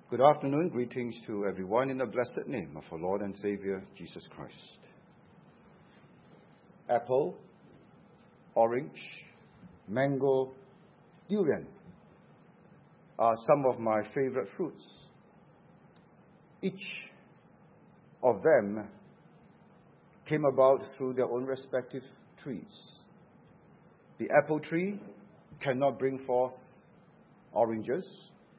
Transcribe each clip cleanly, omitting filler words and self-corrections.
Good afternoon. Greetings to everyone in the blessed name of our Lord and Savior, Jesus Christ. Apple, orange, mango, durian are some of my favorite fruits. Each of them came about through their own respective trees. The apple tree cannot bring forth oranges,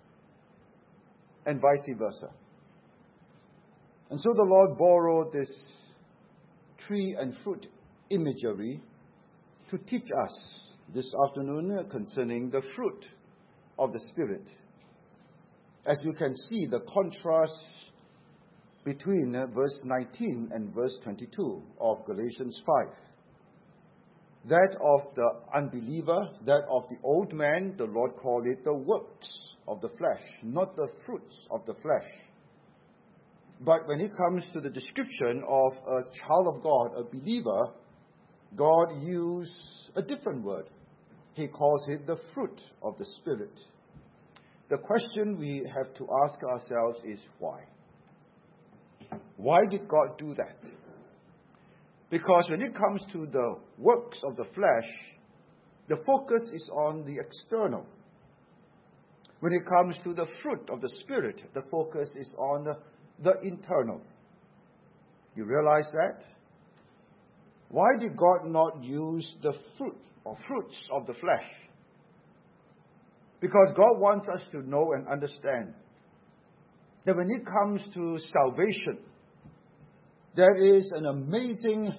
and vice versa. And so the Lord borrowed this tree and fruit imagery to teach us this afternoon concerning the fruit of the Spirit. As you can see, the contrast between verse 19 and verse 22 of Galatians 5. That of the unbeliever, that of the old man, the Lord called it the works of the flesh, not the fruits of the flesh. But when it comes to the description of a child of God, a believer, God used a different word. He calls it the fruit of the Spirit. The question we have to ask ourselves is why? Why did God do that? Because when it comes to the works of the flesh, the focus is on the external. When it comes to the fruit of the Spirit, the focus is on the internal. You realize that? Why did God not use the fruit or fruits of the flesh? Because God wants us to know and understand that when it comes to salvation, there is an amazing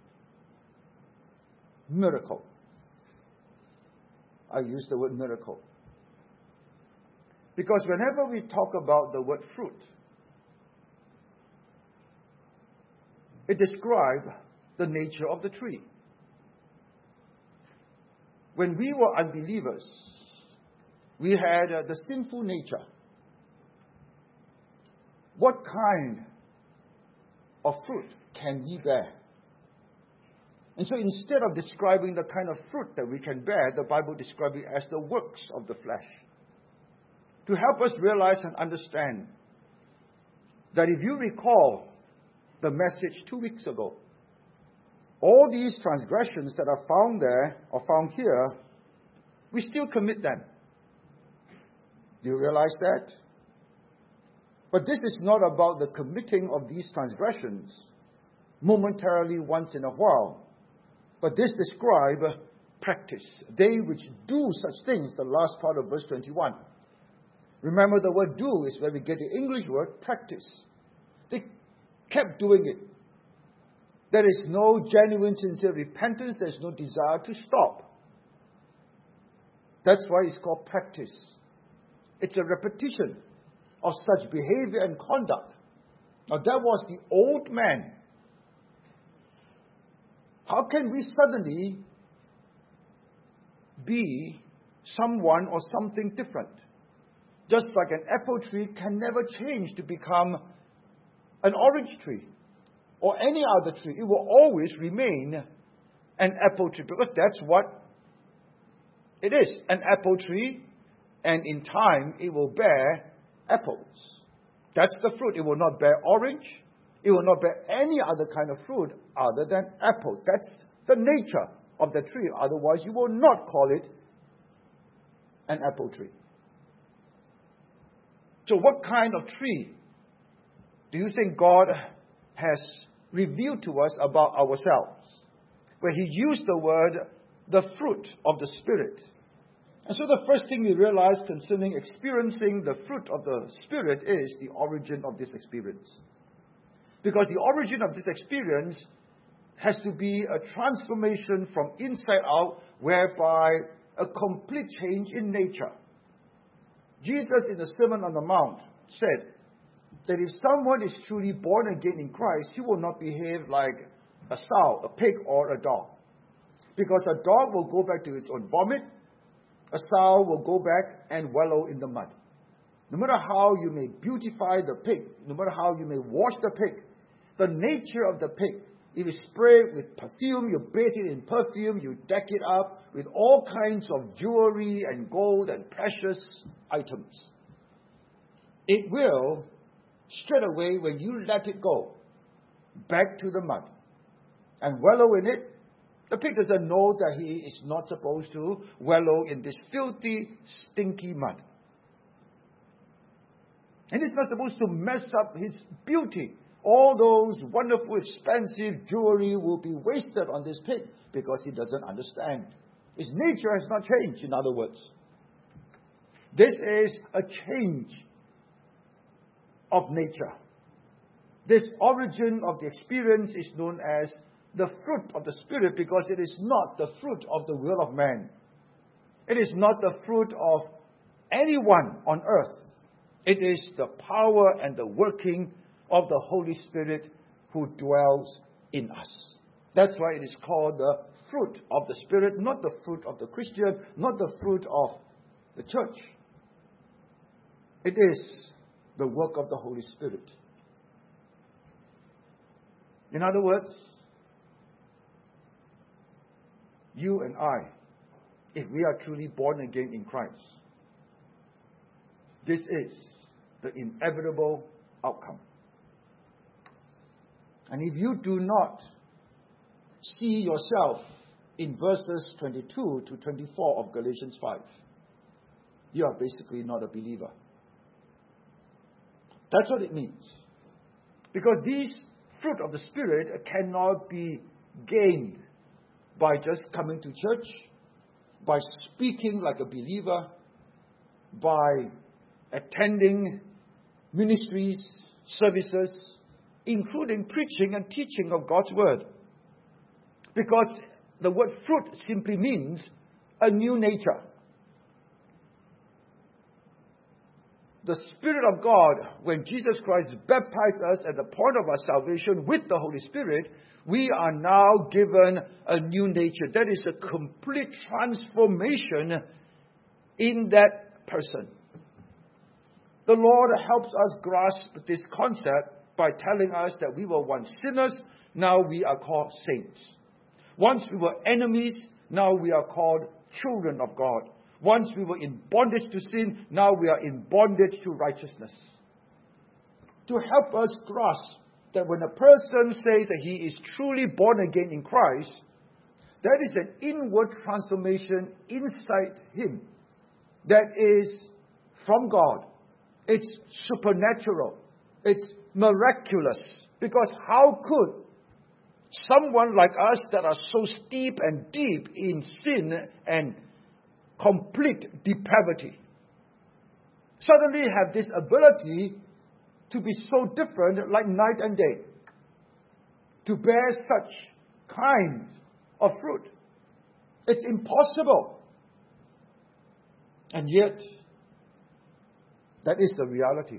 miracle. I use the word miracle. Because whenever we talk about the word fruit, it describes the nature of the tree. When we were unbelievers, we had the sinful nature. What kind of fruit can we bear? And so instead of describing the kind of fruit that we can bear, the Bible describes it as the works of the flesh. To help us realize and understand that if you recall the message 2 weeks ago, all these transgressions that are found there or found here, we still commit them. Do you realize that? But this is not about the committing of these transgressions momentarily once in a while. But this describes practice. They which do such things, the last part of verse 21. Remember, the word do is where we get the English word practice. They kept doing it. There is no genuine, sincere repentance. There is no desire to stop. That's why it's called practice. It's a repetition of such behavior and conduct. Now, that was the old man. How can we suddenly be someone or something different? Just like an apple tree can never change to become an orange tree or any other tree. It will always remain an apple tree because that's what it is, an apple tree, and in time it will bear apples. That's the fruit. It will not bear orange. It will not bear any other kind of fruit other than apple. That's the nature of the tree. Otherwise, you will not call it an apple tree. So what kind of tree do you think God has revealed to us about ourselves? Where He used the word, the fruit of the Spirit. And so the first thing we realize concerning experiencing the fruit of the Spirit is the origin of this experience. Because the origin of this experience has to be a transformation from inside out, whereby a complete change in nature. Jesus in the Sermon on the Mount said that if someone is truly born again in Christ, he will not behave like a sow, a pig, or a dog. Because a dog will go back to its own vomit, a sow will go back and wallow in the mud. No matter how you may beautify the pig, no matter how you may wash the pig, the nature of the pig, if you spray it with perfume, you bathe it in perfume, you deck it up with all kinds of jewelry and gold and precious items. it will, straight away when you let it go, back to the mud and wallow in it. The pig doesn't know that he is not supposed to wallow in this filthy, stinky mud. And he's not supposed to mess up his beauty. All those wonderful, expensive jewelry will be wasted on this pig because he doesn't understand. His nature has not changed, in other words. This is a change of nature. This origin of the experience is known as the fruit of the Spirit because it is not the fruit of the will of man. It is not the fruit of anyone on earth. It is the power and the working of the Holy Spirit who dwells in us. That's why it is called the fruit of the Spirit, not the fruit of the Christian, not the fruit of the church. It is the work of the Holy Spirit. In other words, you and I, if we are truly born again in Christ, this is the inevitable outcome. And if you do not see yourself in verses 22 to 24 of Galatians 5, you are basically not a believer. That's what it means. Because these fruit of the Spirit cannot be gained by just coming to church, by speaking like a believer, by attending ministries, services, including preaching and teaching of God's Word. Because the word fruit simply means a new nature. The Spirit of God, when Jesus Christ baptized us at the point of our salvation with the Holy Spirit, we are now given a new nature. That is a complete transformation in that person. The Lord helps us grasp this concept by telling us that we were once sinners, now we are called saints. Once we were enemies, now we are called children of God. Once we were in bondage to sin, now we are in bondage to righteousness. To help us grasp that when a person says that he is truly born again in Christ, that is an inward transformation inside him that is from God. It's supernatural. It's miraculous. Because how could someone like us that are so steep and deep in sin and complete depravity suddenly have this ability to be so different like night and day, to bear such kinds of fruit? It's impossible. And yet, that is the reality.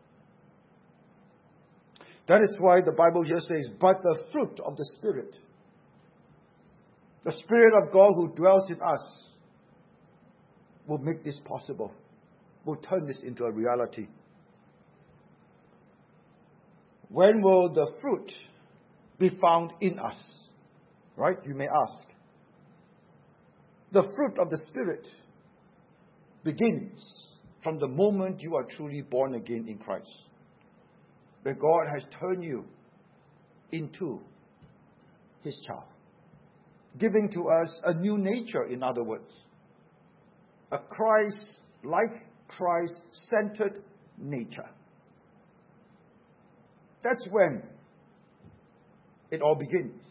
That is why the Bible here says, but the fruit of the Spirit, the Spirit of God who dwells in us, will make this possible, will turn this into a reality. When will the fruit be found in us? Right? You may ask. The fruit of the Spirit begins from the moment you are truly born again in Christ. Where God has turned you into His child. Giving to us a new nature, in other words. A Christ-like, Christ-centered nature. That's when it all begins.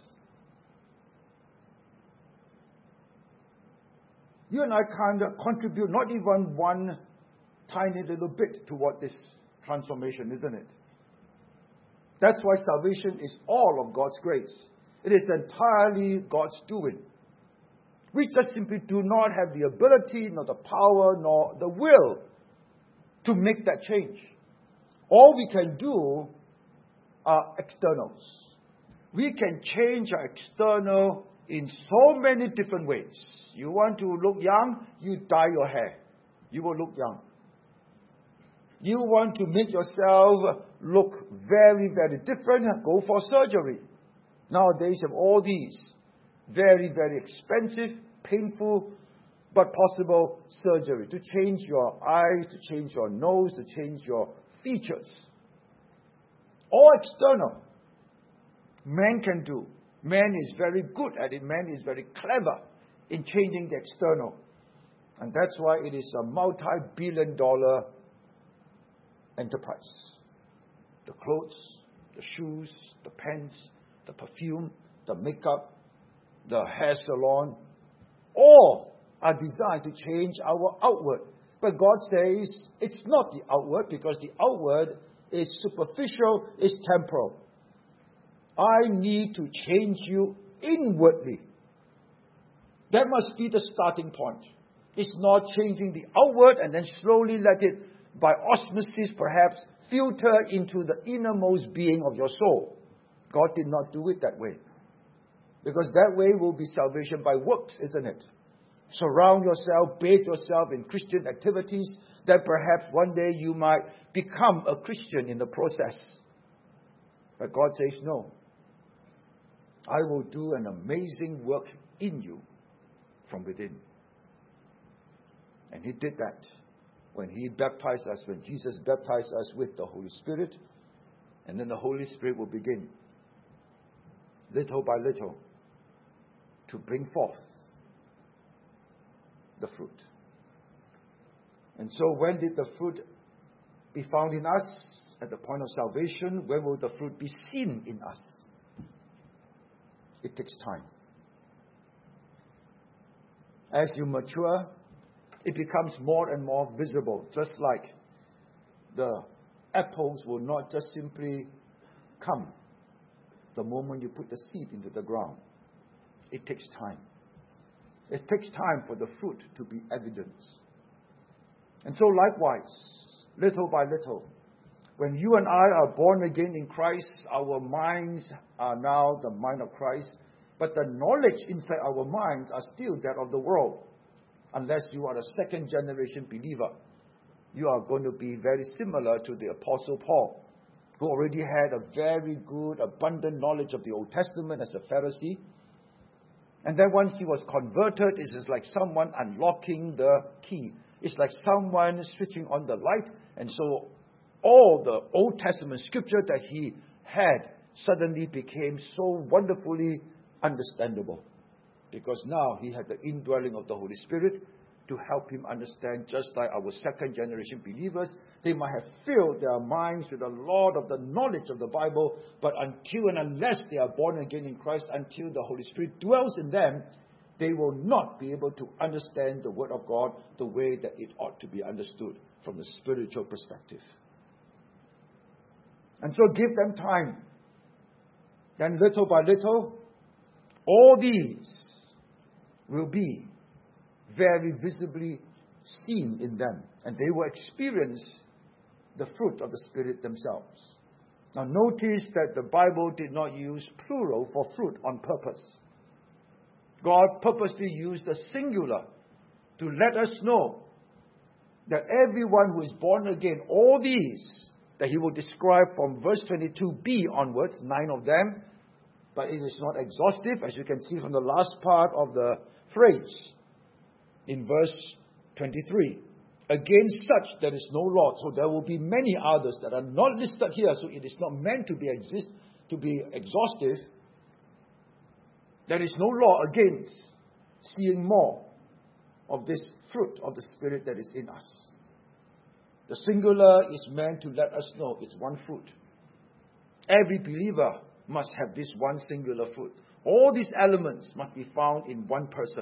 You and I can't contribute not even one tiny little bit toward this transformation, isn't it? That's why salvation is all of God's grace. It is entirely God's doing. We just simply do not have the ability, nor the power, nor the will to make that change. All we can do are externals. We can change our external in so many different ways. You want to look young, you dye your hair. You will look young. You want to make yourself look very, very different, go for surgery. Nowadays, you have all these very, very expensive, painful but possible surgery to change your eyes, to change your nose, to change your features. All external. Man can do. Man is very good at it. Man is very clever in changing the external. And that's why it is a multi-billion-dollar enterprise. The clothes, the shoes, the pants, the perfume, the makeup, the hair salon, all are designed to change our outward. But God says it's not the outward, because the outward is superficial, is temporal. I need to change you inwardly. That must be the starting point. It's not changing the outward and then slowly let it, by osmosis perhaps, filter into the innermost being of your soul. God did not do it that way. Because that way will be salvation by works, isn't it? Surround yourself, bathe yourself in Christian activities, that perhaps one day you might become a Christian in the process. But God says, no. I will do an amazing work in you from within. And He did that when He baptized us, when Jesus baptized us with the Holy Spirit. And then the Holy Spirit will begin, little by little, to bring forth the fruit. And so when did the fruit be found in us? At the point of salvation. When will the fruit be seen in us? It takes time. As you mature, it becomes more and more visible. Just like the apples will not just simply come the moment you put the seed into the ground. It takes time. It takes time for the fruit to be evident. And so likewise, little by little, when you and I are born again in Christ, our minds are now the mind of Christ. But the knowledge inside our minds are still that of the world. Unless you are a second generation believer, you are going to be very similar to the Apostle Paul, who already had a very good, abundant knowledge of the Old Testament as a Pharisee. And then once he was converted, it is like someone unlocking the key. It's like someone switching on the light. And so all the Old Testament scripture that he had suddenly became so wonderfully understandable. Because now he had the indwelling of the Holy Spirit to help him understand, just like our second generation believers. They might have filled their minds with a lot of the knowledge of the Bible, but until and unless they are born again in Christ, until the Holy Spirit dwells in them, they will not be able to understand the Word of God the way that it ought to be understood from the spiritual perspective. And so give them time. Then little by little, all these will be very visibly seen in them. And they will experience the fruit of the Spirit themselves. Now notice that the Bible did not use plural for fruit on purpose. God purposely used the singular to let us know that everyone who is born again, all these that he will describe from verse 22b onwards, 9 of them, but it is not exhaustive, as you can see from the last part of the phrase in verse 23. Against such there is no law. So there will be many others that are not listed here, so it is not meant to be exhaustive. There is no law against seeing more of this fruit of the Spirit that is in us. The singular is meant to let us know it's one fruit. Every believer must have this one singular fruit. All these elements must be found in one person.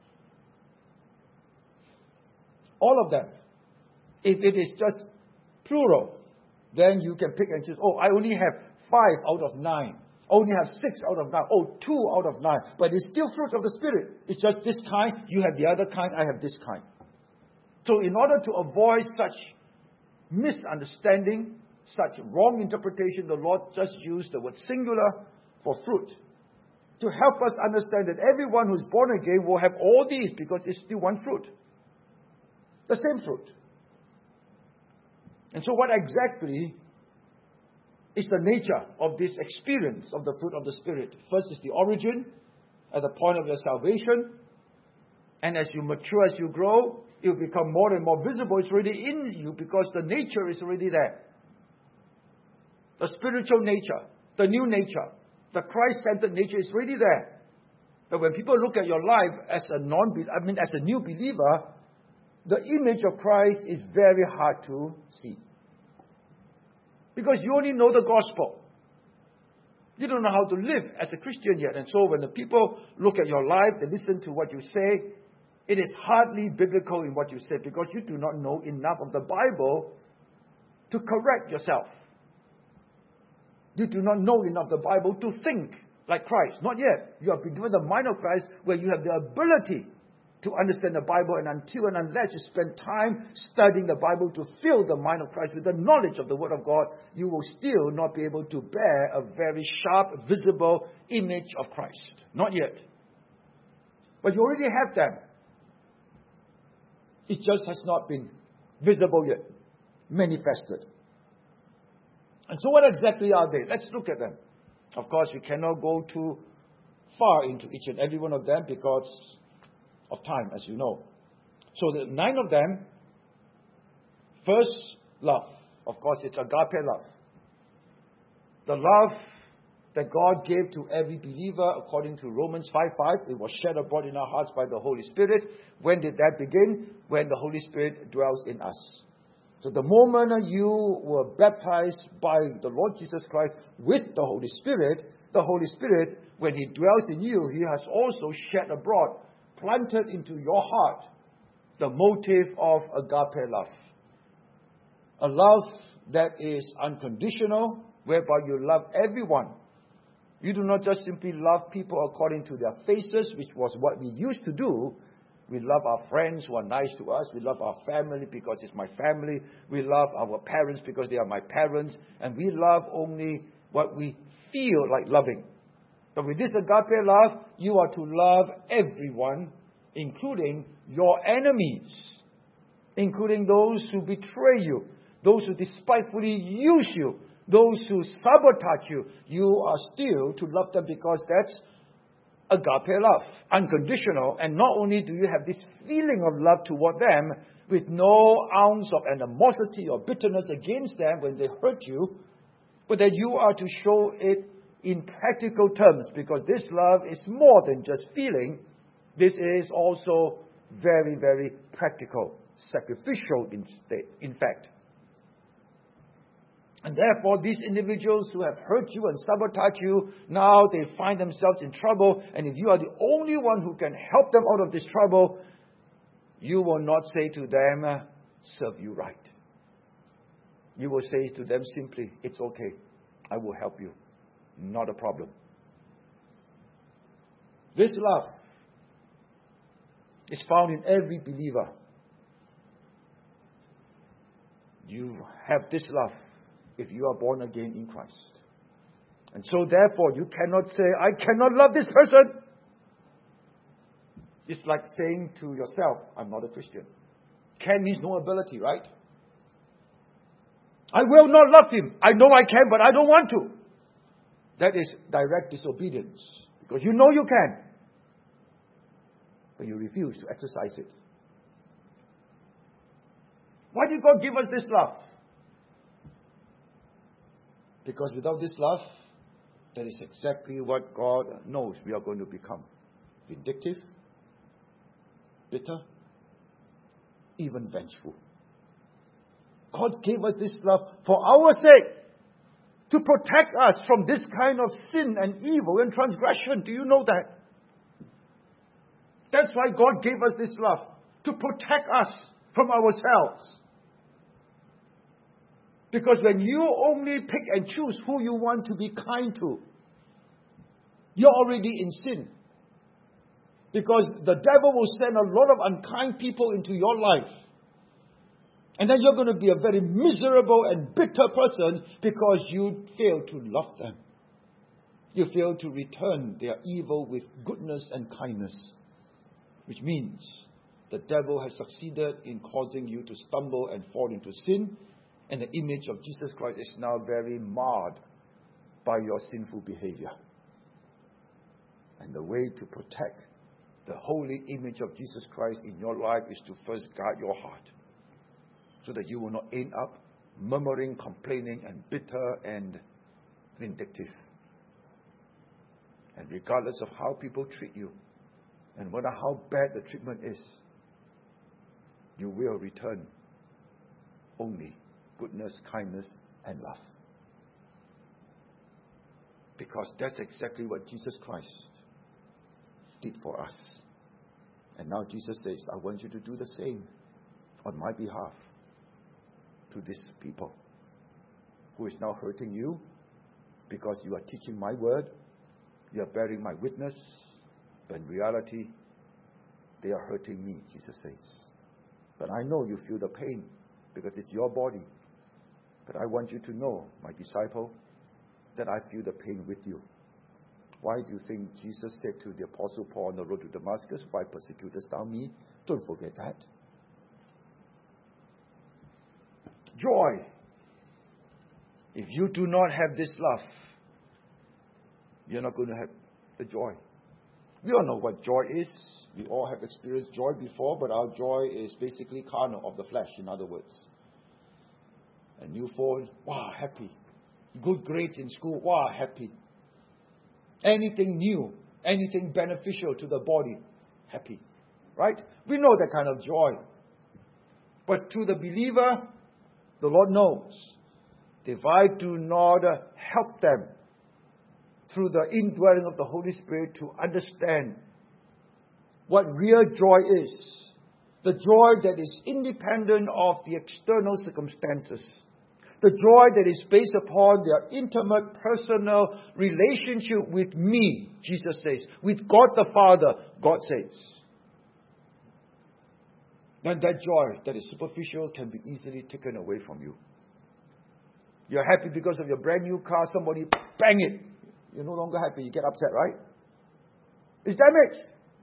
All of them. If it is just plural, then you can pick and choose. Oh, I only have 5 out of 9. I only have 6 out of 9. Oh, 2 out of 9. But it's still fruit of the Spirit. It's just this kind. You have the other kind. I have this kind. So in order to avoid such misunderstanding, such wrong interpretation, the Lord just used the word singular for fruit to help us understand that everyone who is born again will have all these because it's still one fruit. The same fruit. And so what exactly is the nature of this experience of the fruit of the Spirit? First is the origin, at the point of your salvation. And as you mature, as you grow, it will become more and more visible. It's already in you because the nature is already there. The spiritual nature, the new nature, the Christ-centered nature is already there. But when people look at your life as as a new believer, the image of Christ is very hard to see. Because you only know the gospel. You don't know how to live as a Christian yet. And so when the people look at your life, they listen to what you say, it is hardly biblical in what you say because you do not know enough of the Bible to correct yourself. You do not know enough of the Bible to think like Christ. Not yet. You have been given the mind of Christ where you have the ability to understand the Bible, and until and unless you spend time studying the Bible to fill the mind of Christ with the knowledge of the Word of God, you will still not be able to bear a very sharp, visible image of Christ. Not yet. But you already have them. It just has not been visible yet, manifested. And so what exactly are they? Let's look at them. Of course, we cannot go too far into each and every one of them because of time, as you know. So the 9 of them. First, love. Of course, it's agape love. The love that God gave to every believer, according to Romans 5:5, it was shed abroad in our hearts by the Holy Spirit. When did that begin? When the Holy Spirit dwells in us. So the moment you were baptized by the Lord Jesus Christ with the Holy Spirit, when He dwells in you, He has also shed abroad, planted into your heart, the motive of agape love. A love that is unconditional, whereby you love everyone. You do not just simply love people according to their faces, which was what we used to do. We love our friends who are nice to us. We love our family because it's my family. We love our parents because they are my parents. And we love only what we feel like loving. But with this agape love, you are to love everyone, including your enemies, including those who betray you, those who despitefully use you, those who sabotage you. You are still to love them because that's agape love, unconditional. And not only do you have this feeling of love toward them with no ounce of animosity or bitterness against them when they hurt you, but that you are to show it in practical terms, because this love is more than just feeling. This is also very, very practical, sacrificial in fact. And therefore, these individuals who have hurt you and sabotaged you, now they find themselves in trouble. And if you are the only one who can help them out of this trouble, you will not say to them, serve you right. You will say to them simply, it's okay, I will help you. Not a problem. This love is found in every believer. You have this love if you are born again in Christ. And so therefore, you cannot say, I cannot love this person. It's like saying to yourself, I'm not a Christian. Can means no ability, right? I will not love him. I know I can, but I don't want to. That is direct disobedience. Because you know you can, but you refuse to exercise it. Why did God give us this love? Because without this love, that is exactly what God knows we are going to become. Vindictive, bitter, even vengeful. God gave us this love for our sake, to protect us from this kind of sin and evil and transgression. Do you know that? That's why God gave us this love, to protect us from ourselves. Because when you only pick and choose who you want to be kind to, you're already in sin. Because the devil will send a lot of unkind people into your life. And then you're going to be a very miserable and bitter person because you fail to love them. You fail to return their evil with goodness and kindness. Which means the devil has succeeded in causing you to stumble and fall into sin. And the image of Jesus Christ is now very marred by your sinful behavior. And the way to protect the holy image of Jesus Christ in your life is to first guard your heart, so that you will not end up murmuring, complaining, and bitter and vindictive. And regardless of how people treat you, and no matter how bad the treatment is, you will return only goodness, kindness, and love. Because that's exactly what Jesus Christ did for us. And now Jesus says, I want you to do the same on my behalf to these people who is now hurting you because you are teaching my word, you are bearing my witness, but in reality, they are hurting me, Jesus says. But I know you feel the pain because it's your body. But I want you to know, my disciple, that I feel the pain with you. Why do you think Jesus said to the Apostle Paul on the road to Damascus, why persecutest thou me? Don't forget that. Joy. If you do not have this love, you're not going to have the joy. We all know what joy is. We all have experienced joy before, but our joy is basically carnal, of the flesh, in other words. A new phone, wow, happy. Good grades in school, wow, happy. Anything new, anything beneficial to the body, happy. Right? We know that kind of joy. But to the believer, the Lord knows, if I do not help them through the indwelling of the Holy Spirit to understand what real joy is, the joy that is independent of the external circumstances, the joy that is based upon their intimate, personal relationship with me, Jesus says, with God the Father, God says, then that joy that is superficial can be easily taken away from you. You're happy because of your brand new car, somebody bang it. You're no longer happy, you get upset, right? It's damaged.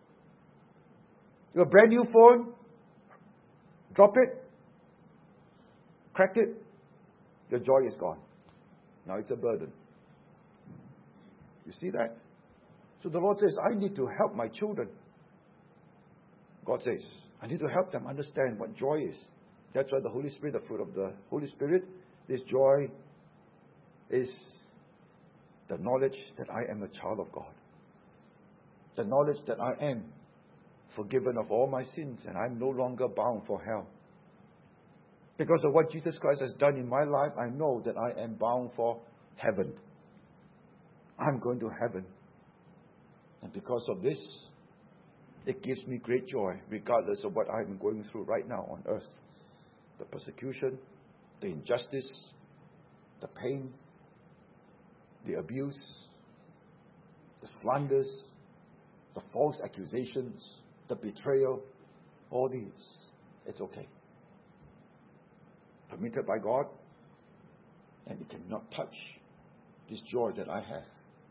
Your brand new phone, drop it, crack it, your joy is gone. Now it's a burden. You see that? So the Lord says, I need to help my children. God says, I need to help them understand what joy is. That's why the Holy Spirit, the fruit of the Holy Spirit, this joy is the knowledge that I am a child of God. The knowledge that I am forgiven of all my sins and I'm no longer bound for hell. Because of what Jesus Christ has done in my life, I know that I am bound for heaven. I'm going to heaven. And because of this, it gives me great joy, regardless of what I'm going through right now on earth. The persecution, the injustice, the pain, the abuse, the slanders, the false accusations, the betrayal, all these. It's okay. Permitted by God, and it cannot touch this joy that I have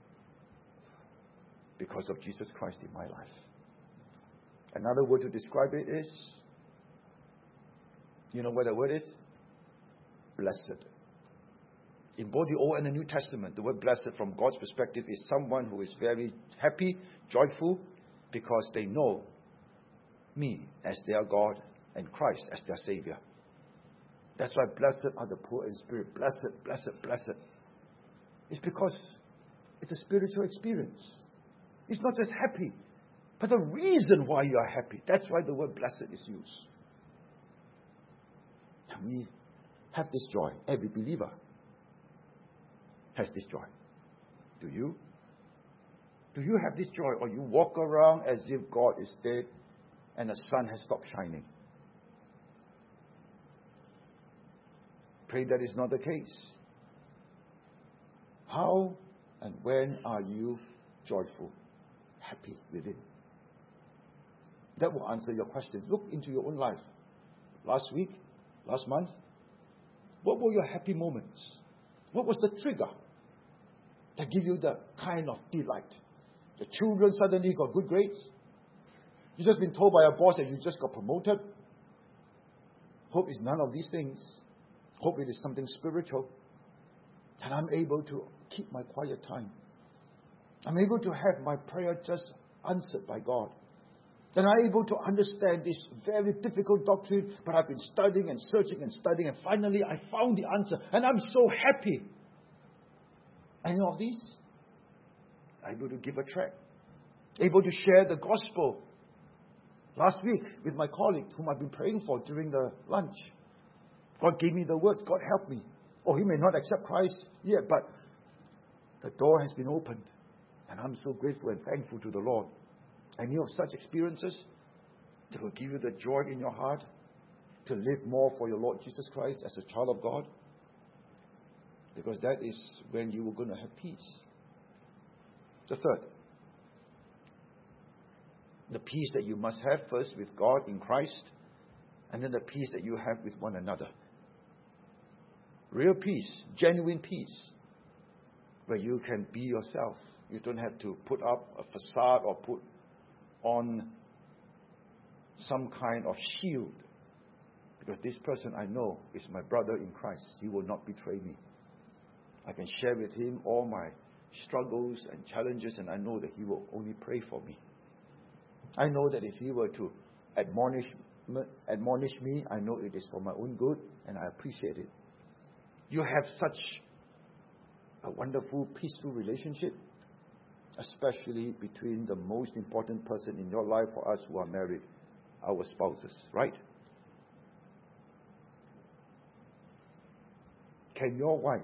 because of Jesus Christ in my life. Another word to describe it is, you know what the word is? Blessed. In both the Old and the New Testament, the word blessed from God's perspective is someone who is very happy, joyful, because they know me as their God and Christ as their Savior. That's why blessed are the poor in spirit. Blessed, blessed, blessed. It's because it's a spiritual experience. It's not just happy, but the reason why you are happy. That's why the word blessed is used. And we have this joy. Every believer has this joy. Do you? Do you have this joy, or you walk around as if God is dead and the sun has stopped shining? Pray that is not the case. How and when are you joyful, happy within? That will answer your question. Look into your own life. Last week, last month, what were your happy moments? What was the trigger that gave you the kind of delight? The children suddenly got good grades. You've just been told by a boss that you just got promoted. Hope is none of these things. Hope it is something spiritual. And I'm able to keep my quiet time. I'm able to have my prayer just answered by God. Then I'm able to understand this very difficult doctrine, but I've been studying and searching and studying, and finally I found the answer, and I'm so happy. Any of these? Able to give a tract. Able to share the gospel. Last week with my colleague whom I've been praying for during the lunch. God gave me the words. God help me. Oh, he may not accept Christ yet, but the door has been opened. And I'm so grateful and thankful to the Lord. Any of such experiences that will give you the joy in your heart to live more for your Lord Jesus Christ as a child of God? Because that is when you are going to have peace. The third, the peace that you must have first with God in Christ, and then the peace that you have with one another. Real peace, genuine peace, where you can be yourself. You don't have to put up a facade or put on some kind of shield. Because this person I know is my brother in Christ. He will not betray me. I can share with him all my struggles and challenges, and I know that he will only pray for me. I know that if he were to admonish me, I know it is for my own good, and I appreciate it. You have such a wonderful, peaceful relationship, especially between the most important person in your life for us who are married, our spouses, right? Can your wife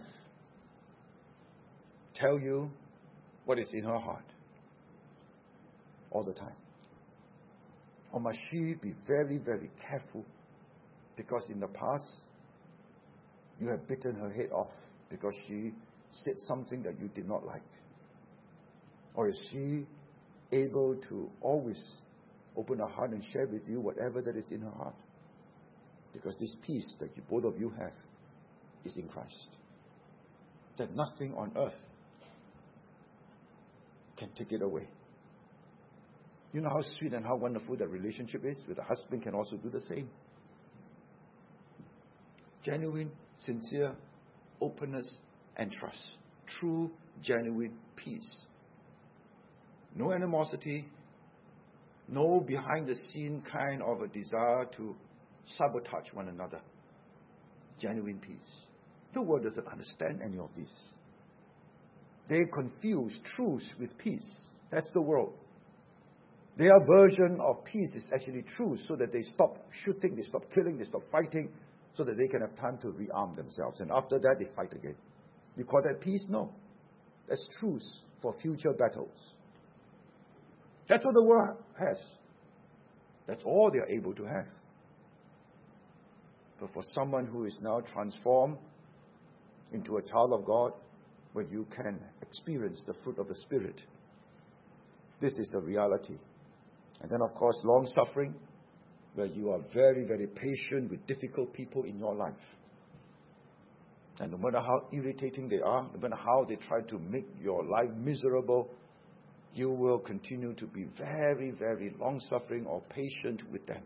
tell you what is in her heart all the time? Or must she be very, very careful because in the past you have bitten her head off because she said something that you did not like? Or is she able to always open her heart and share with you whatever that is in her heart? Because this peace that both of you have is in Christ. That nothing on earth can take it away. You know how sweet and how wonderful that relationship is? With a husband can also do the same. Genuine, sincere openness and trust. True, genuine peace. No animosity. No behind-the-scene kind of a desire to sabotage one another. Genuine peace. The world doesn't understand any of this. They confuse truth with peace. That's the world. Their version of peace is actually truth, so that they stop shooting, they stop killing, they stop fighting, so that they can have time to rearm themselves. And after that, they fight again. You call that peace? No. That's truth for future battles. That's what the world has. That's all they are able to have. But for someone who is now transformed into a child of God, where you can experience the fruit of the Spirit, this is the reality. And then, of course, long-suffering, where you are very, very patient with difficult people in your life. And no matter how irritating they are, no matter how they try to make your life miserable, you will continue to be very, very long-suffering or patient with them.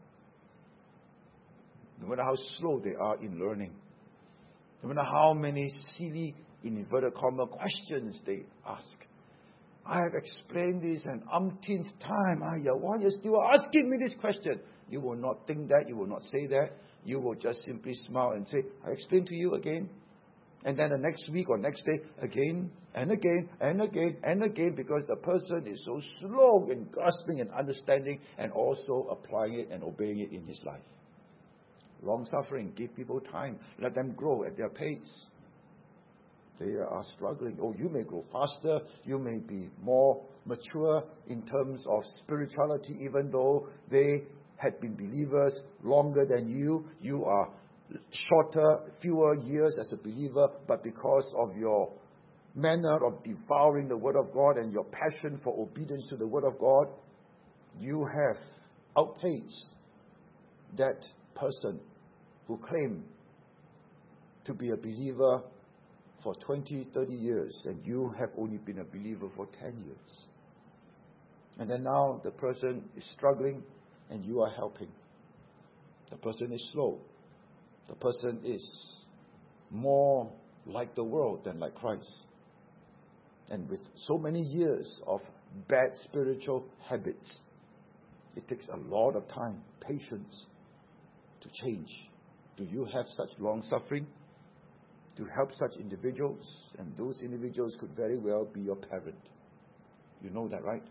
No matter how slow they are in learning. No matter how many silly, in inverted comma, questions they ask. I have explained this an umpteenth time. Why are you still asking me this question? You will not think that. You will not say that. You will just simply smile and say, I explained to you again. And then the next week or next day, again and again and again and again, because the person is so slow in grasping and understanding and also applying it and obeying it in his life. Long-suffering. Give people time. Let them grow at their pace. They are struggling. Oh, you may grow faster. You may be more mature in terms of spirituality, even though they had been believers longer than you. You are shorter, fewer years as a believer, but because of your manner of devouring the Word of God and your passion for obedience to the Word of God, you have outpaced that person who claimed to be a believer for 20, 30 years, and you have only been a believer for 10 years. And then now the person is struggling, and you are helping. The person is slow. The person is more like the world than like Christ. And with so many years of bad spiritual habits, It takes a lot of time, patience to change. Do you have such long suffering to help such individuals? And those individuals could very well be your parent. You know that, right?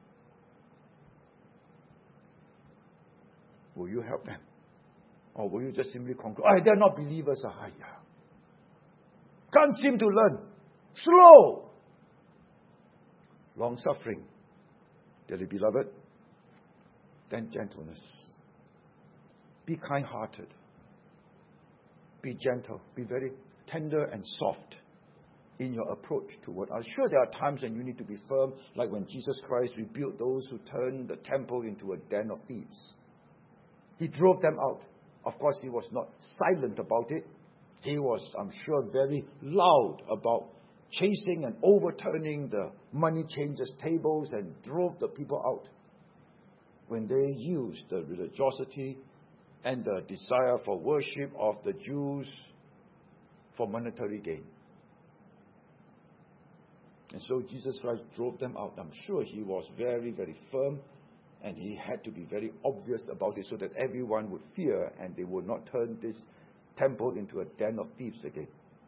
Will you help them? Or will you just simply conclude, they're not believers. Can't seem to learn. Slow. Long suffering. Dearly beloved. Then gentleness. Be kind-hearted. Be gentle. Be very tender and soft in your approach toward others. Sure, there are times when you need to be firm, like when Jesus Christ rebuked those who turned the temple into a den of thieves. He drove them out. Of course, he was not silent about it. He was, I'm sure, very loud about chasing and overturning the money changers' tables and drove the people out when they used the religiosity and the desire for worship of the Jews for monetary gain. And so Jesus Christ drove them out. I'm sure he was very, very firm, and he had to be very obvious about it so that everyone would fear and they would not turn this temple into a den of thieves again.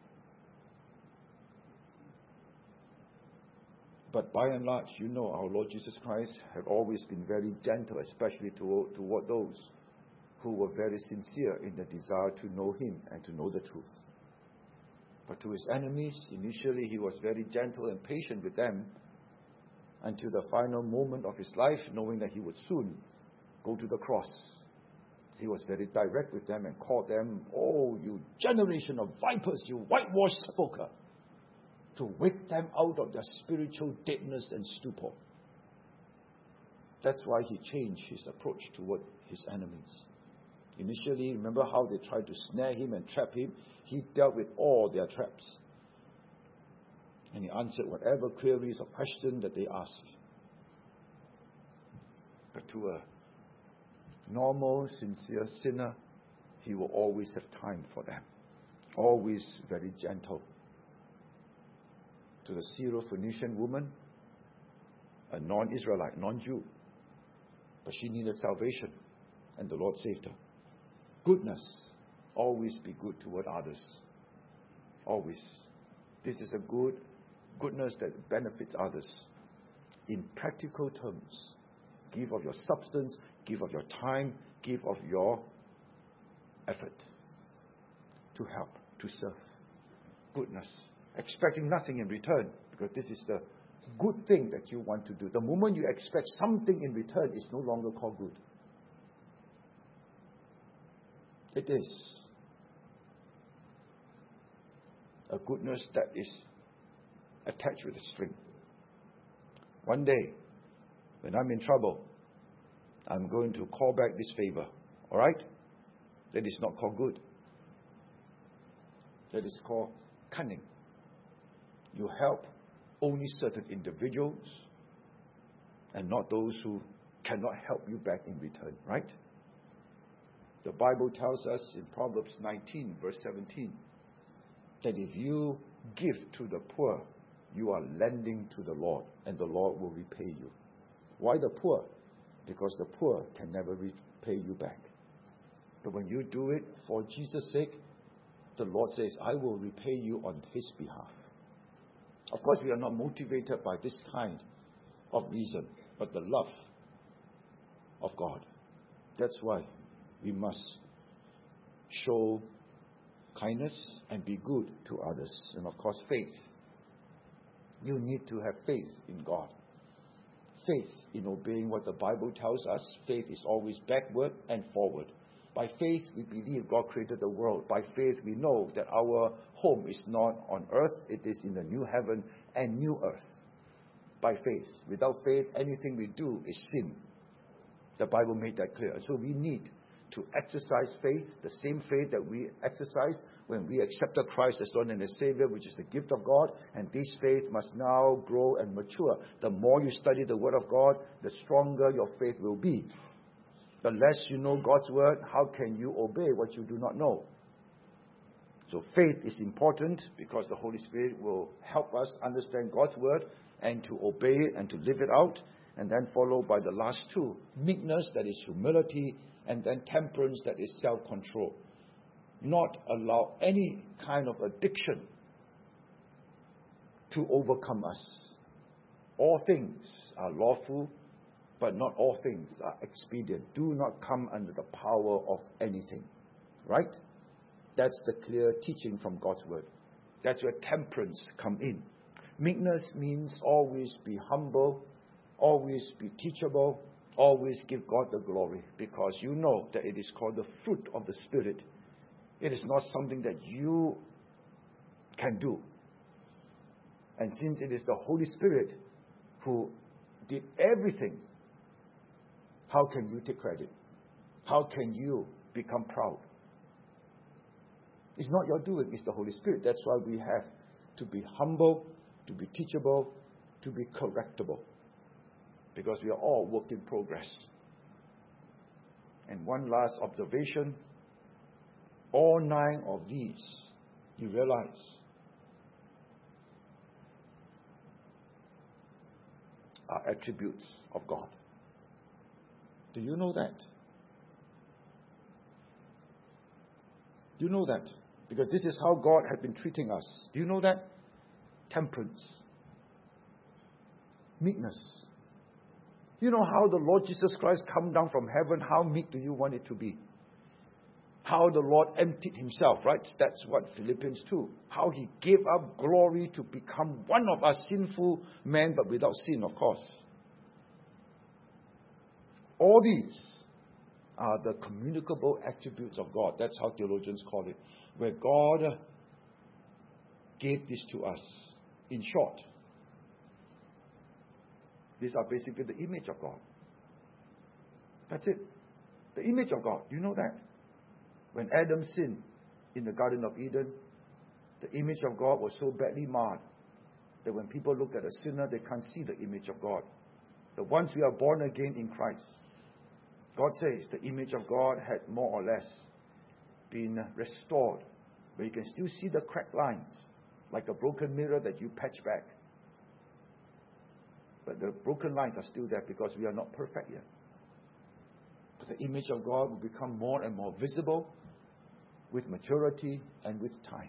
But by and large, you know, our Lord Jesus Christ had always been very gentle, especially toward those who were very sincere in the desire to know him and to know the truth. But to his enemies, initially he was very gentle and patient with them until the final moment of his life, knowing that he would soon go to the cross. He was very direct with them and called them, "Oh, you generation of vipers, you whitewashed sepulchre," to wake them out of their spiritual deadness and stupor. That's why he changed his approach toward his enemies. Initially, remember how they tried to snare him and trap him? He dealt with all their traps. And he answered whatever queries or questions that they asked. But to a normal, sincere sinner, he will always have time for them. Always very gentle. To the Syrophoenician woman, a non-Israelite, non-Jew, but she needed salvation, and the Lord saved her. Goodness. Always be good toward others. Always. This is a goodness that benefits others. In practical terms, give of your substance, give of your time, give of your effort to help, to serve. Goodness. Expecting nothing in return, because this is the good thing that you want to do. The moment you expect something in return, it's no longer called good. It is a goodness that is attached with a string. One day, when I'm in trouble, I'm going to call back this favor. All right? That is not called good. That is called cunning. You help only certain individuals and not those who cannot help you back in return. Right? The Bible tells us in Proverbs 19, verse 17, that if you give to the poor, you are lending to the Lord, and the Lord will repay you. Why the poor? Because the poor can never repay you back. But when you do it for Jesus' sake, the Lord says, I will repay you on his behalf. Of course, we are not motivated by this kind of reason, but the love of God. That's why we must show kindness and be good to others. And of course, faith. You need to have faith in God. Faith in obeying what the Bible tells us. Faith is always backward and forward. By faith, we believe God created the world. By faith, we know that our home is not on earth. It is in the new heaven and new earth. By faith. Without faith, anything we do is sin. The Bible made that clear. So we need to exercise faith, the same faith that we exercise when we accepted Christ as Lord and as Savior, which is the gift of God. And this faith must now grow and mature. The more you study the Word of God, the stronger your faith will be. The less you know God's Word, how can you obey what you do not know? So faith is important because the Holy Spirit will help us understand God's Word and to obey it and to live it out. And then followed by the last two. Meekness, that is humility, and then temperance, that is self-control. Not allow any kind of addiction to overcome us. All things are lawful, but not all things are expedient. Do not come under the power of anything. Right? That's the clear teaching from God's word. That's where temperance come in. Meekness means always be humble, always be teachable, always give God the glory, because you know that it is called the fruit of the Spirit. It is not something that you can do. And since it is the Holy Spirit who did everything, how can you take credit? How can you become proud? It's not your doing, it's the Holy Spirit. That's why we have to be humble, to be teachable, to be correctable. Because we are all work in progress. And one last observation. All 9 of these, you realize, are attributes of God. Do you know that? Do you know that? Because this is how God had been treating us. Do you know that? Temperance. Meekness. You know how the Lord Jesus Christ come down from heaven? How meek do you want it to be? How the Lord emptied himself, right? That's what Philippians 2. How he gave up glory to become one of us sinful men, but without sin, of course. All these are the communicable attributes of God. That's how theologians call it. Where God gave this to us. In short, these are basically the image of God. That's it. The image of God. Do you know that? When Adam sinned in the Garden of Eden, the image of God was so badly marred that when people look at a sinner, they can't see the image of God. But once we are born again in Christ, God says the image of God had more or less been restored. But you can still see the cracked lines, like a broken mirror that you patch back. But the broken lines are still there because we are not perfect yet. But the image of God will become more and more visible with maturity and with time.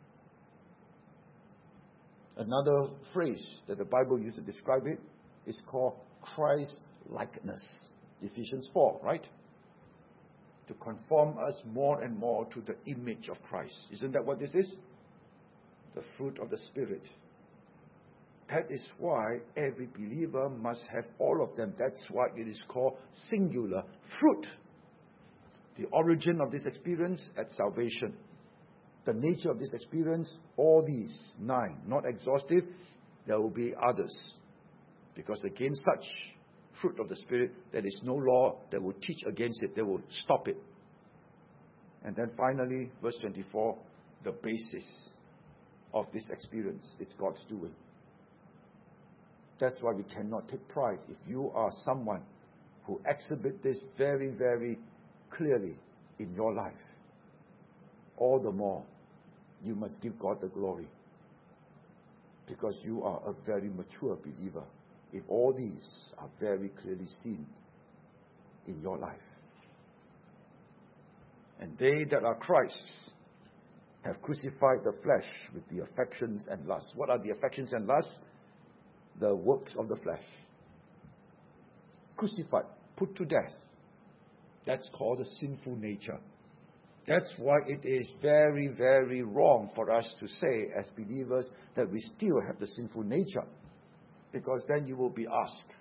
Another phrase that the Bible used to describe it is called Christ-likeness. Ephesians 4, right? To conform us more and more to the image of Christ. Isn't that what this is? The fruit of the Spirit. That is why every believer must have all of them. That's why it is called singular fruit. The origin of this experience at salvation. The nature of this experience, all these 9, not exhaustive, there will be others. Because against such fruit of the Spirit, there is no law that will teach against it, that will stop it. And then finally, verse 24, the basis of this experience, it's God's doing. That's why we cannot take pride. If you are someone who exhibit this very, very clearly in your life, all the more you must give God the glory. Because you are a very mature believer. If all these are very clearly seen in your life. And they that are Christ have crucified the flesh with the affections and lusts. What are the affections and lusts? The works of the flesh. Crucified, put to death. That's called the sinful nature. That's why it is very, very wrong for us to say as believers that we still have the sinful nature. Because then you will be asked,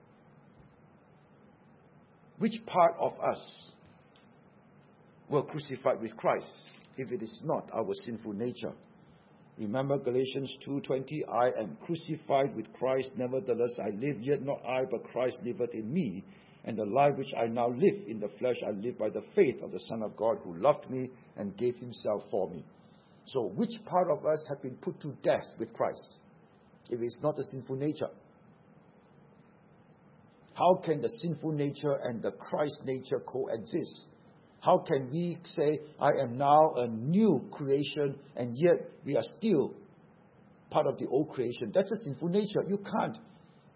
which part of us were crucified with Christ if it is not our sinful nature? Remember Galatians 2:20, I am crucified with Christ, nevertheless I live, yet not I, but Christ liveth in me. And the life which I now live in the flesh, I live by the faith of the Son of God who loved me and gave himself for me. So which part of us have been put to death with Christ if it's not the sinful nature? How can the sinful nature and the Christ nature coexist? How can we say, I am now a new creation, and yet we are still part of the old creation? That's a sinful nature. You can't.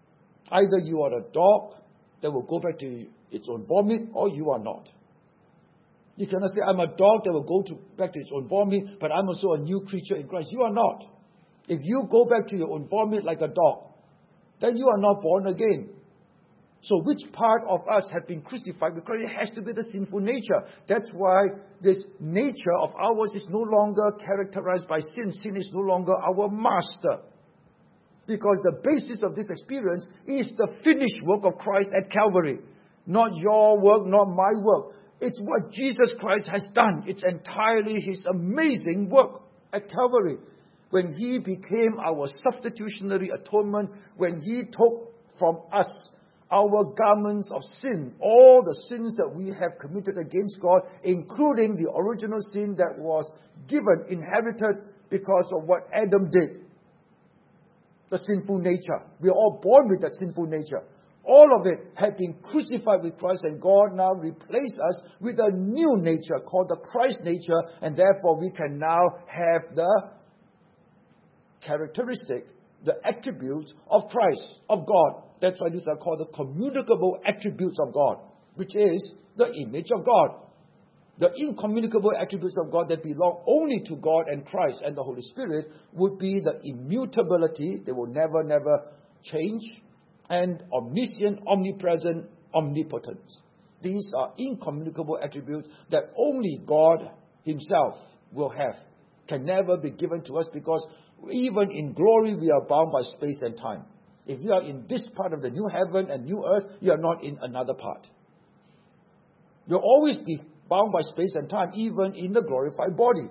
Either you are a dog that will go back to its own vomit, or you are not. You cannot say, I'm a dog that will go back to its own vomit, but I'm also a new creature in Christ. You are not. If you go back to your own vomit like a dog, then you are not born again. So which part of us have been crucified? Because it has to be the sinful nature. That's why this nature of ours is no longer characterized by sin. Sin is no longer our master. Because the basis of this experience is the finished work of Christ at Calvary. Not your work, not my work. It's what Jesus Christ has done. It's entirely His amazing work at Calvary. When He became our substitutionary atonement, when He took from us our garments of sin, all the sins that we have committed against God, including the original sin that was given, inherited because of what Adam did. The sinful nature. We are all born with that sinful nature. All of it had been crucified with Christ, and God now replaced us with a new nature called the Christ nature, and therefore we can now have the characteristic, the attributes of Christ, of God. That's why these are called the communicable attributes of God, which is the image of God. The incommunicable attributes of God that belong only to God and Christ and the Holy Spirit would be the immutability, they will never, never change, and omniscient, omnipresent, omnipotence. These are incommunicable attributes that only God Himself will have. Can never be given to us, because even in glory we are bound by space and time. If you are in this part of the new heaven and new earth, you are not in another part. You'll always be bound by space and time, even in the glorified body.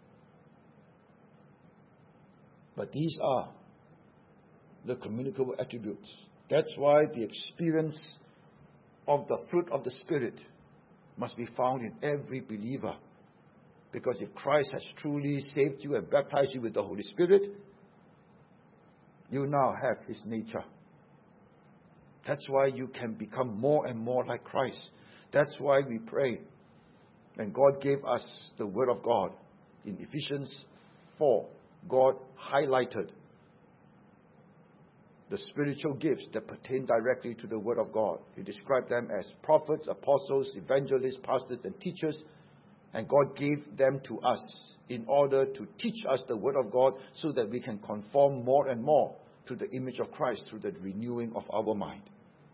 But these are the communicable attributes. That's why the experience of the fruit of the Spirit must be found in every believer. Because if Christ has truly saved you and baptized you with the Holy Spirit, you now have His nature. That's why you can become more and more like Christ. That's why we pray. And God gave us the Word of God. In Ephesians 4, God highlighted the spiritual gifts that pertain directly to the Word of God. He described them as prophets, apostles, evangelists, pastors, and teachers. And God gave them to us in order to teach us the Word of God so that we can conform more and more to the image of Christ through the renewing of our mind.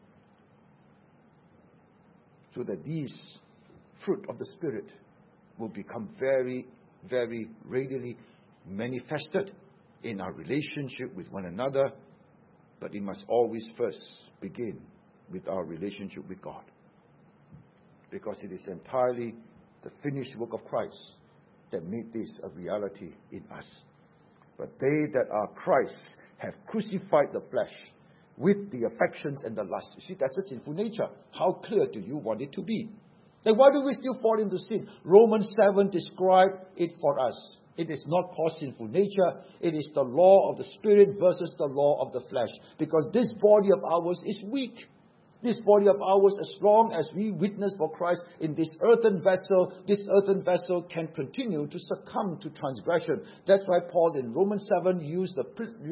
So that these fruit of the Spirit will become very, very readily manifested in our relationship with one another. But it must always first begin with our relationship with God. Because it is entirely the finished work of Christ that made this a reality in us. But they that are Christ have crucified the flesh with the affections and the lusts. You see, that's a sinful nature. How clear do you want it to be? Then why do we still fall into sin? Romans 7 describes it for us. It is not called sinful nature. It is the law of the Spirit versus the law of the flesh. Because this body of ours is weak. This body of ours, as long as we witness for Christ in this earthen vessel can continue to succumb to transgression. That's why Paul in Romans 7 used the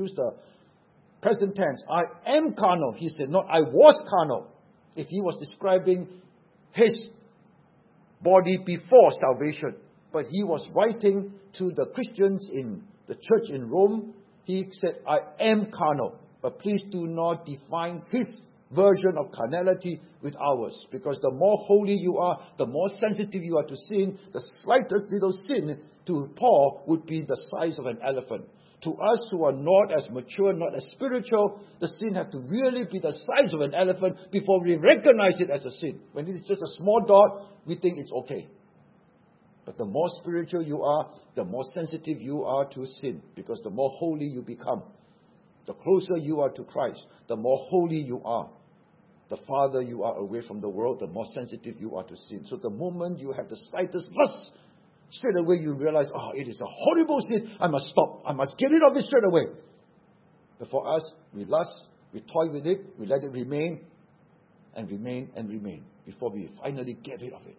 present tense. I am carnal, he said, not I was carnal. If he was describing his body before salvation. But he was writing to the Christians in the church in Rome. He said, I am carnal. But please do not define his version of carnality with ours. Because the more holy you are, the more sensitive you are to sin. The slightest little sin to Paul would be the size of an elephant. To us who are not as mature, not as spiritual, the sin has to really be the size of an elephant before we recognize it as a sin. When it is just a small dot, we think it's okay. But the more spiritual you are, the more sensitive you are to sin. Because the more holy you become, the closer you are to Christ, the more holy you are. The farther you are away from the world, the more sensitive you are to sin. So the moment you have the slightest lust, straight away you realize, it is a horrible sin. I must stop. I must get rid of it straight away. But for us, we lust, we toy with it, we let it remain and remain and remain before we finally get rid of it.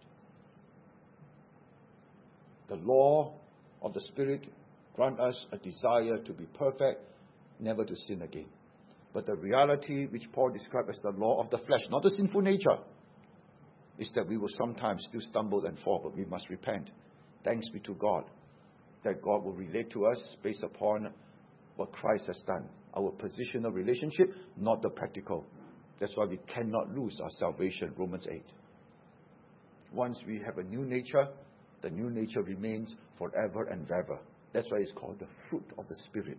The law of the Spirit grant us a desire to be perfect, never to sin again. But the reality which Paul described as the law of the flesh, not the sinful nature, is that we will sometimes still stumble and fall, but we must repent. Thanks be to God that God will relate to us based upon what Christ has done. Our positional relationship, not the practical. That's why we cannot lose our salvation, Romans 8. Once we have a new nature, the new nature remains forever and ever. That's why it's called the fruit of the Spirit.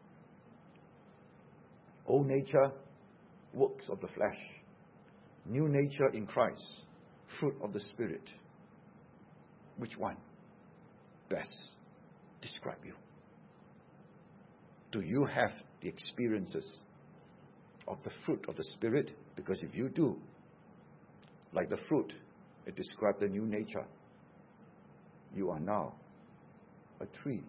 Old nature, works of the flesh. New nature in Christ, fruit of the Spirit. Which one best describe you? Do you have the experiences of the fruit of the Spirit? Because if you do, like the fruit, it describes the new nature. You are now a tree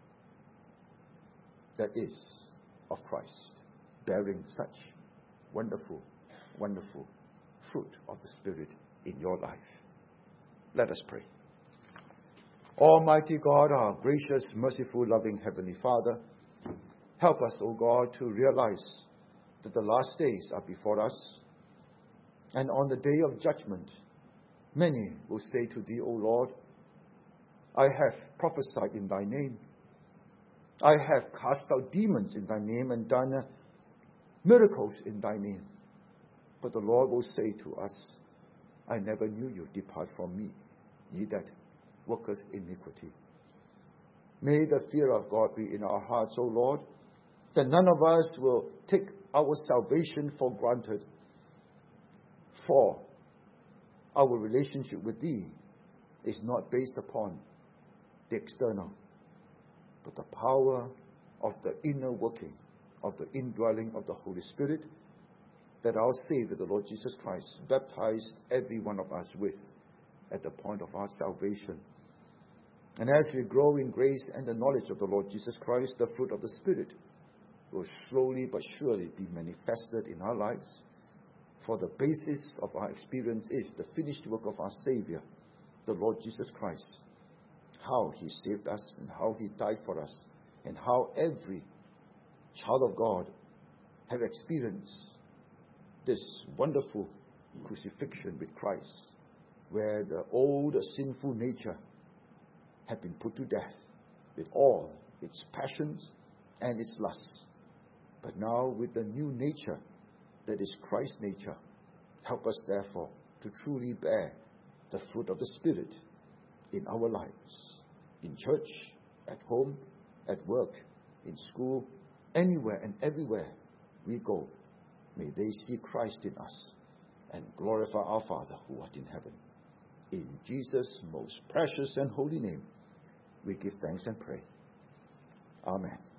that is of Christ, bearing such wonderful, wonderful fruit of the Spirit in your life. Let us pray. Almighty God, our gracious, merciful, loving Heavenly Father, help us, O God, to realize that the last days are before us. And on the day of judgment, many will say to Thee, O Lord, I have prophesied in Thy name. I have cast out demons in Thy name and done miracles in Thy name. But the Lord will say to us, I never knew you. Depart from me, ye that worketh iniquity. May the fear of God be in our hearts, O Lord, that none of us will take our salvation for granted. For our relationship with Thee is not based upon the external, but the power of the inner working, of the indwelling of the Holy Spirit that our Savior, the Lord Jesus Christ, baptized every one of us with at the point of our salvation. And as we grow in grace and the knowledge of the Lord Jesus Christ, the fruit of the Spirit will slowly but surely be manifested in our lives. For the basis of our experience is the finished work of our Savior, the Lord Jesus Christ. How He saved us and how He died for us, and how every child of God have experienced this wonderful crucifixion with Christ, where the old sinful nature had been put to death with all its passions and its lusts. But now with the new nature that is Christ's nature, help us therefore to truly bear the fruit of the Spirit in our lives, in church, at home, at work, in school, anywhere and everywhere we go. May they see Christ in us and glorify our Father who art in heaven. In Jesus' most precious and holy name, we give thanks and pray. Amen.